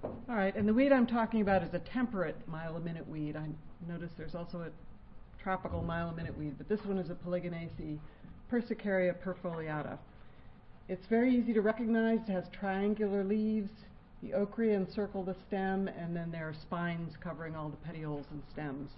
All right, and the weed I'm talking about is a temperate mile-a-minute weed. I notice there's also a tropical mile-a-minute weed, but this one is a Polygonaceae, Persicaria perfoliata. It's very easy to recognize. It has triangular leaves. The ochrea encircle the stem, and then there are spines covering all the petioles and stems.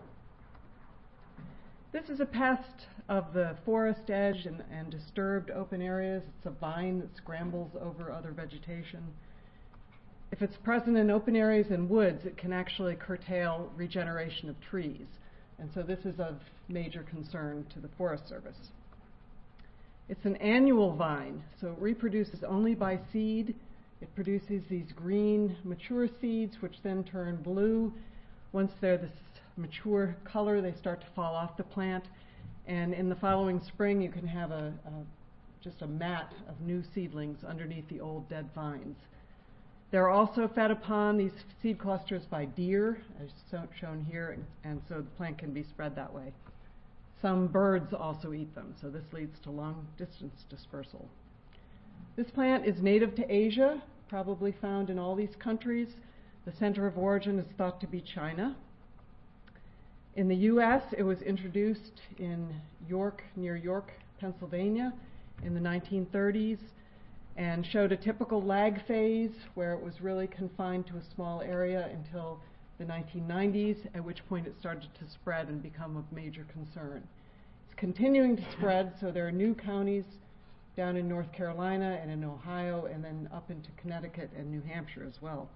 This is a pest of the forest edge and disturbed open areas. It's a vine that scrambles over other vegetation. If it's present in open areas and woods, it can actually curtail regeneration of trees. And so this is of major concern to the Forest Service. It's an annual vine, so it reproduces only by seed. It produces these green, mature seeds, which then turn blue. Once they're this mature color, they start to fall off the plant. And in the following spring, you can have just a mat of new seedlings underneath the old dead vines. They're also fed upon, these seed clusters, by deer, as shown here, and so the plant can be spread that way. Some birds also eat them, so this leads to long-distance dispersal. This plant is native to Asia, probably found in all these countries. The center of origin is thought to be China. In the U.S., it was introduced in York, near York, Pennsylvania, in the 1930s, and showed a typical lag phase where it was really confined to a small area until the 1990s, at which point it started to spread and become of major concern. It's continuing to spread, so there are new counties down in North Carolina and in Ohio, and then up into Connecticut and New Hampshire as well.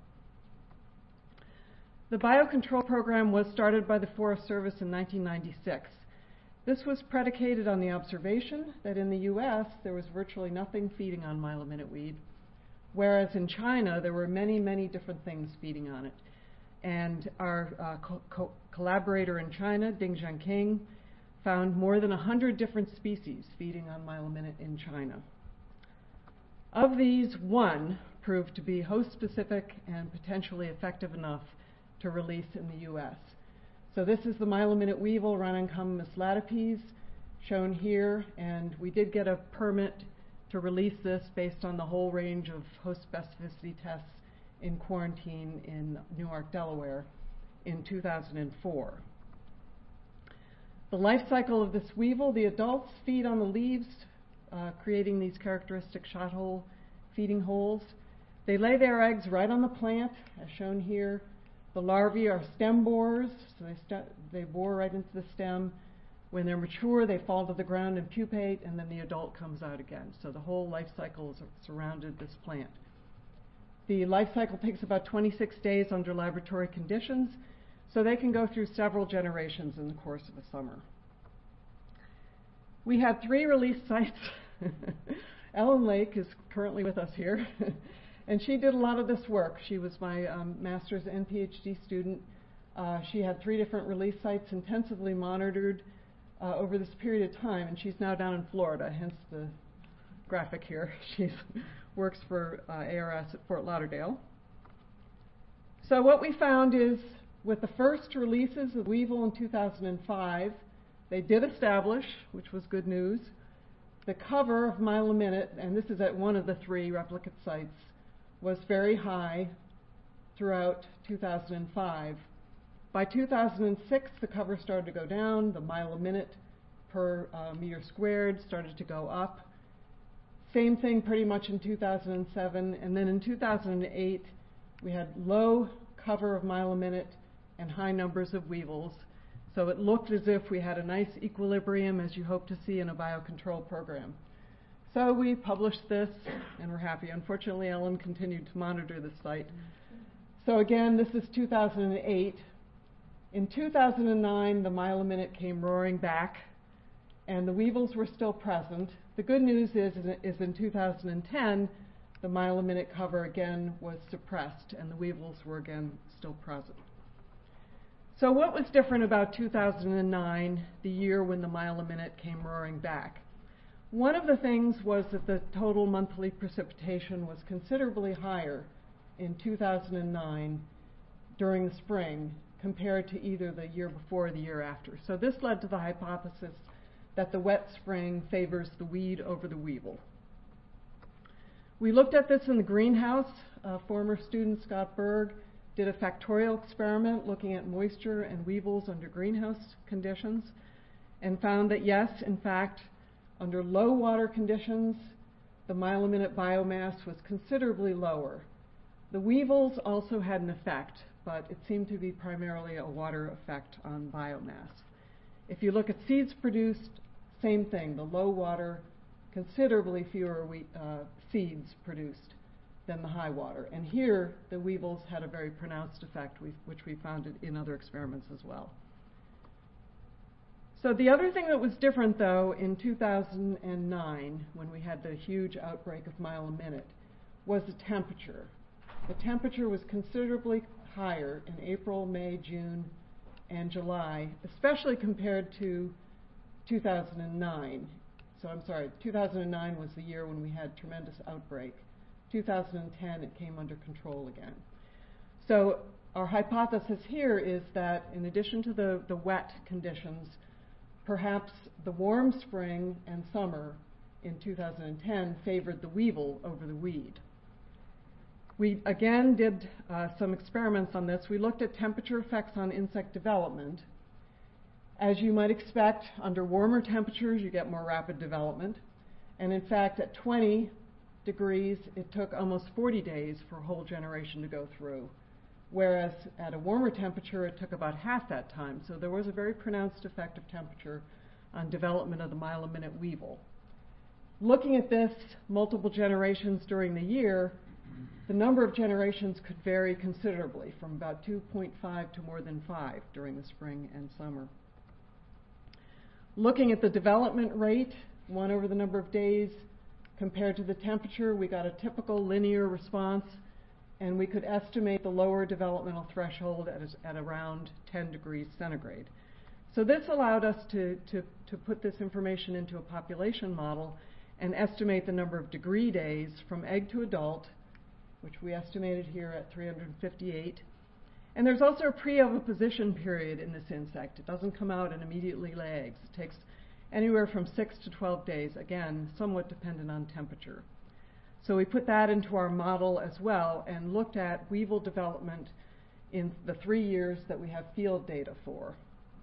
The biocontrol program was started by the Forest Service in 1996. This was predicated on the observation that in the U.S. there was virtually nothing feeding on mile-a-minute weed, whereas in China there were many, many different things feeding on it. And our collaborator in China, Ding Zhangqing, found more than 100 different species feeding on mile-a-minute in China. Of these, one proved to be host-specific and potentially effective enough to release in the U.S. So this is the mile-a-minute weevil, Rhinancomys latipes, shown here, and we did get a permit to release this based on the whole range of host specificity tests in quarantine in Newark, Delaware in 2004. The life cycle of this weevil: the adults feed on the leaves, creating these characteristic shot hole feeding holes. They lay their eggs right on the plant, as shown here. The larvae are stem borers, so they bore right into the stem. When they're mature, they fall to the ground and pupate, and then the adult comes out again. So the whole life cycle is surrounded this plant. The life cycle takes about 26 days under laboratory conditions, so they can go through several generations in the course of a summer. We had 3 release sites. Ellen Lake is currently with us here. And she did a lot of this work. She was my master's and PhD student. She had 3 different release sites intensively monitored over this period of time, and she's now down in Florida, hence the graphic here. She works for ARS at Fort Lauderdale. So what we found is, with the first releases of weevil in 2005, they did establish, which was good news, the cover of mile-a-minute, and this is at one of the 3 replicate sites, was very high throughout 2005. By 2006, the cover started to go down. The mile-a-minute per meter squared started to go up. Same thing pretty much in 2007. And then in 2008, we had low cover of mile-a-minute and high numbers of weevils. So it looked as if we had a nice equilibrium, as you hope to see in a biocontrol program. So we published this, and we're happy. Unfortunately, Ellen continued to monitor the site. So again, this is 2008. In 2009, the mile-a-minute came roaring back, and the weevils were still present. The good news is in 2010, the mile-a-minute cover again was suppressed, and the weevils were again still present. So what was different about 2009, the year when the mile-a-minute came roaring back? One of the things was that the total monthly precipitation was considerably higher in 2009 during the spring compared to either the year before or the year after. So this led to the hypothesis that the wet spring favors the weed over the weevil. We looked at this in the greenhouse. Former student Scott Berg did a factorial experiment looking at moisture and weevils under greenhouse conditions and found that yes, in fact, under low water conditions, the mile-a-minute biomass was considerably lower. The weevils also had an effect, but it seemed to be primarily a water effect on biomass. If you look at seeds produced, same thing, the low water, considerably fewer seeds produced than the high water. And here, the weevils had a very pronounced effect, which we found in other experiments as well. So the other thing that was different, though, in 2009, when we had the huge outbreak of mile-a-minute, was the temperature. The temperature was considerably higher in April, May, June, and July, especially compared to 2009. So I'm sorry, 2009 was the year when we had tremendous outbreak. 2010, it came under control again. So our hypothesis here is that in addition to the wet conditions, perhaps the warm spring and summer in 2010 favored the weevil over the weed. We again did some experiments on this. We looked at temperature effects on insect development. As you might expect, under warmer temperatures, you get more rapid development. And in fact, at 20 degrees, it took almost 40 days for a whole generation to go through, whereas at a warmer temperature, it took about half that time. So there was a very pronounced effect of temperature on development of the mile-a-minute weevil. Looking at this multiple generations during the year, the number of generations could vary considerably, from about 2.5 to more than 5 during the spring and summer. Looking at the development rate, 1 over the number of days, compared to the temperature, we got a typical linear response, and we could estimate the lower developmental threshold at around 10 degrees centigrade. So this allowed us to put this information into a population model and estimate the number of degree days from egg to adult, which we estimated here at 358. And there's also a pre-oviposition period in this insect. It doesn't come out and immediately lay eggs. It takes anywhere from 6 to 12 days, again, somewhat dependent on temperature. So we put that into our model as well and looked at weevil development in the 3 years that we have field data for.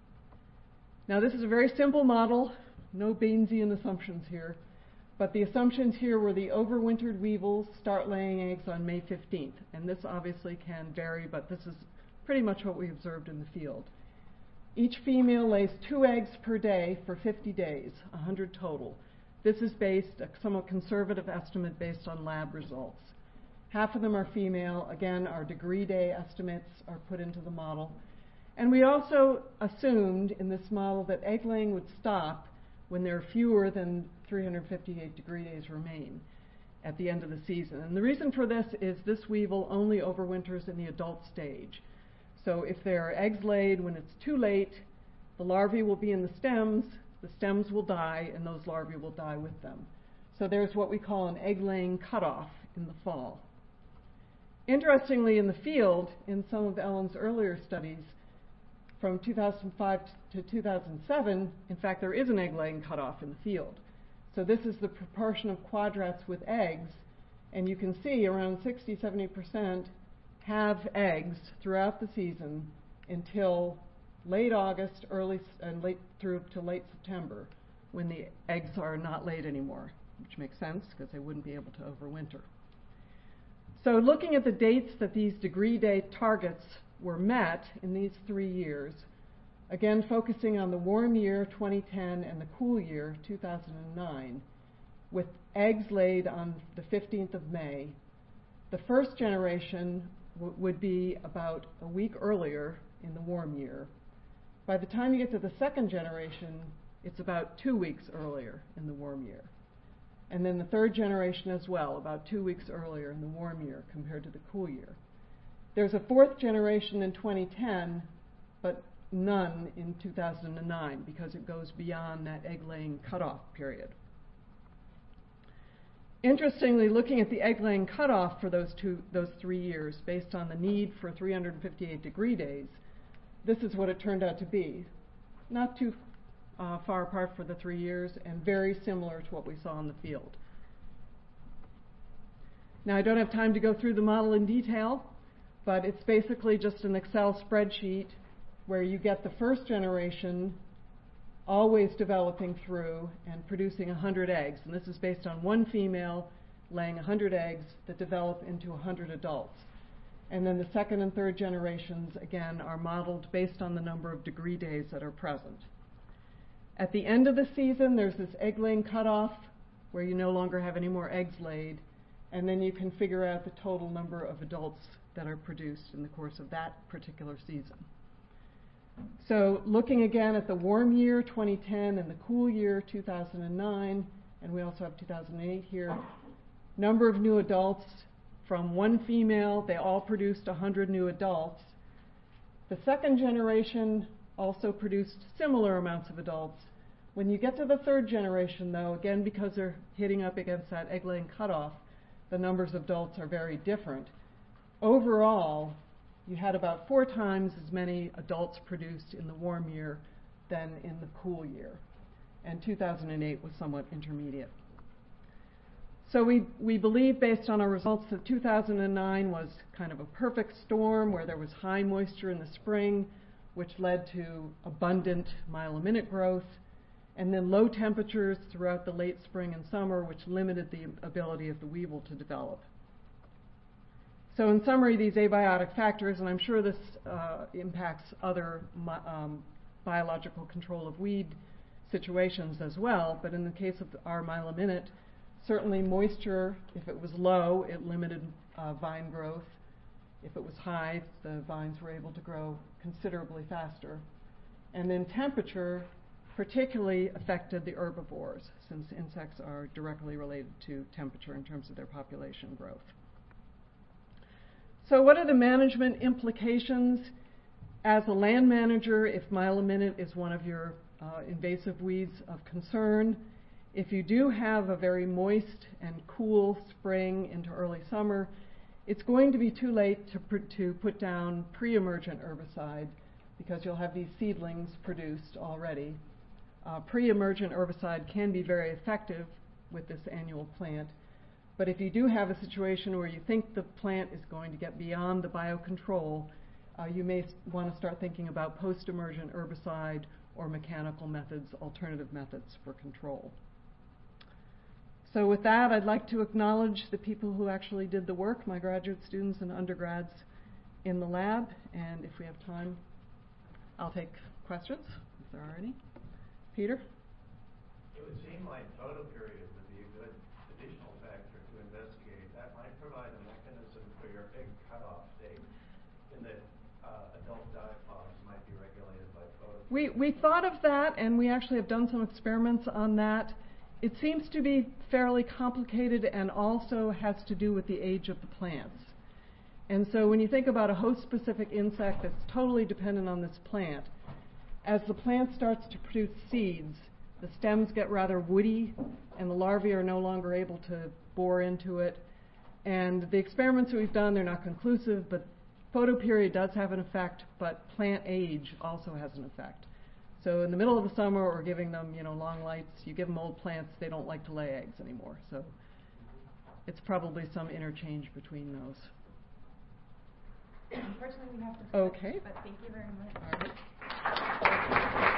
Now this is a very simple model, no Bayesian assumptions here, but the assumptions here were the overwintered weevils start laying eggs on May 15th, and this obviously can vary, but this is pretty much what we observed in the field. Each female lays 2 eggs per day for 50 days, 100 total. This is based, a somewhat conservative estimate based on lab results. Half of them are female. Again, our degree day estimates are put into the model. And we also assumed in this model that egg laying would stop when there are fewer than 358 degree days remain at the end of the season. And the reason for this is this weevil only overwinters in the adult stage. So if there are eggs laid when it's too late, the larvae will be in the stems will die, and those larvae will die with them. So there's what we call an egg-laying cutoff in the fall. Interestingly, in the field, in some of Ellen's earlier studies, from 2005 to 2007, in fact, there is an egg-laying cutoff in the field. So this is the proportion of quadrats with eggs, and you can see around 60-70% have eggs throughout the season until late August, late through to late September, when the eggs are not laid anymore, which makes sense because they wouldn't be able to overwinter. So looking at the dates that these degree day targets were met in these 3 years, again focusing on the warm year 2010 and the cool year 2009, with eggs laid on the 15th of May, the first generation would be about a week earlier in the warm year. By the time you get to the second generation, it's about 2 weeks earlier in the warm year. And then the third generation as well, about 2 weeks earlier in the warm year compared to the cool year. There's a fourth generation in 2010, but none in 2009 because it goes beyond that egg-laying cutoff period. Interestingly, looking at the egg-laying cutoff for those 3 years based on the need for 358 degree days, this is what it turned out to be. Not too far apart for the 3 years and very similar to what we saw in the field. Now, I don't have time to go through the model in detail, but it's basically just an Excel spreadsheet where you get the first generation always developing through and producing 100 eggs. And this is based on one female laying 100 eggs that develop into 100 adults. And then the second and third generations, again, are modeled based on the number of degree days that are present. At the end of the season, there's this egg-laying cutoff where you no longer have any more eggs laid, and then you can figure out the total number of adults that are produced in the course of that particular season. So looking again at the warm year, 2010, and the cool year, 2009, and we also have 2008 here, number of new adults from one female, they all produced 100 new adults. The second generation also produced similar amounts of adults. When you get to the third generation, though, again, because they're hitting up against that egg-laying cutoff, the numbers of adults are very different. Overall, you had about 4 times as many adults produced in the warm year than in the cool year. And 2008 was somewhat intermediate. So we believe, based on our results, that 2009 was kind of a perfect storm where there was high moisture in the spring, which led to abundant mile-a-minute growth, and then low temperatures throughout the late spring and summer, which limited the ability of the weevil to develop. So in summary, these abiotic factors, and I'm sure this impacts other biological control of weed situations as well, but in the case of our mile-a-minute, certainly moisture, if it was low, it limited vine growth. If it was high, the vines were able to grow considerably faster. And then temperature particularly affected the herbivores, since insects are directly related to temperature in terms of their population growth. So what are the management implications? As a land manager, if mile-a-minute is one of your invasive weeds of concern, if you do have a very moist and cool spring into early summer, it's going to be too late to put down pre-emergent herbicide because you'll have these seedlings produced already. Pre-emergent herbicide can be very effective with this annual plant, but if you do have a situation where you think the plant is going to get beyond the biocontrol, you may want to start thinking about post-emergent herbicide or mechanical methods, alternative methods for control. So with that, I'd like to acknowledge the people who actually did the work, my graduate students and undergrads in the lab, and if we have time, I'll take questions, if there are any. Peter? It would seem like photoperiod would be a good additional factor to investigate. That might provide a mechanism for your egg cutoff date, in that adult diapause might be regulated by photoperiod. We thought of that, and we actually have done some experiments on that. It seems to be fairly complicated and also has to do with the age of the plants. And so when you think about a host-specific insect that's totally dependent on this plant, as the plant starts to produce seeds, the stems get rather woody, and the larvae are no longer able to bore into it. And the experiments that we've done, they're not conclusive, but photoperiod does have an effect, but plant age also has an effect. So in the middle of the summer, or giving them, long lights, you give them old plants, they don't like to lay eggs anymore. So it's probably some interchange between those. Unfortunately, we have to finish, Okay. but thank you very much. All right.